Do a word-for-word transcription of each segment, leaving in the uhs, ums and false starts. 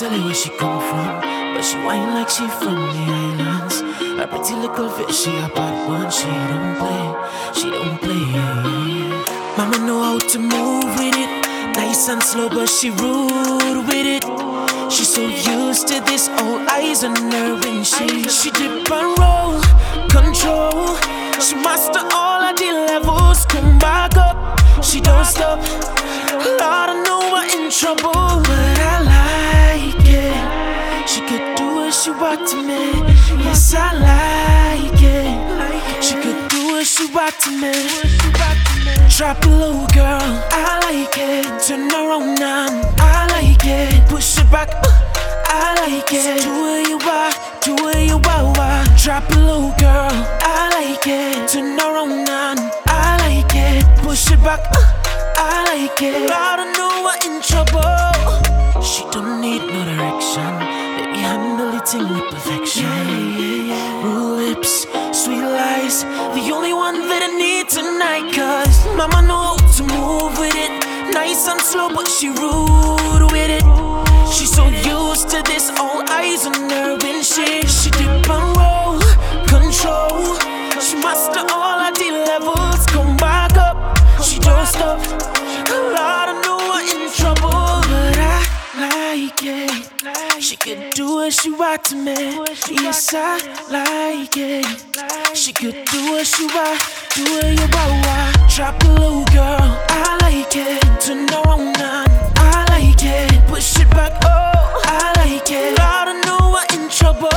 tell you where she come from, but she whine like she from the islands. A pretty little fish, she a bad one. She don't play, she don't play. Mama know how to move with it, nice and slow, but she rude with it. She's so used to this, all eyes on her when she She dip and roll, control. She master all of the levels, come back up. She don't stop, Lord, I know we're in trouble, but I like it. She could do what she want to me, yes I like it. She could do what she want to me. Drop it low, girl, I like it. Turn around now, I like it. Push it back, uh, I like it. Do what you want, do what you want, want. Drop it low, girl, I like it. Turn around now, I like it. Push it back, uh, I like it. Lord, I know we're in trouble. She don't need no direction, baby, handle it in with perfection. Yeah, yeah, yeah. Blue lips, sweet lies, the only one that I need tonight. Cause mama know how to move with it, nice and slow, but she rude with it. She's so used to this, all eyes on her when she She dip and roll, control. She master all of the levels, come back up. She don't stop, Lord, I know we're in trouble, but I like it. She could do what she want to me, yes I like it. She could do what she want, do what you want. Drop it low, girl, I like it. Turn around now, I like it. Push it back, oh, I like it. Lord, I know we're in trouble.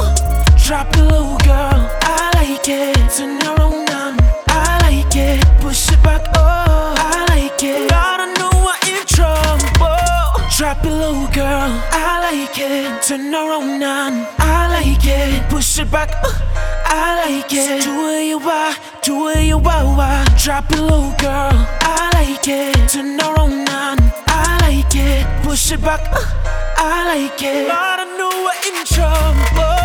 Drop it low, girl, I like it. Turn around now, I like it. Push it back, oh, I like it. Lord, I know we're in trouble. Drop it low, girl, I like it. Turn around now, I like it. Push it back, uh, I like it. Do what you want, do what you want, want. Drop it low, girl, I like it. Turn around now, I like it. Push it back, uh, I like it. Lord, I know we're in trouble.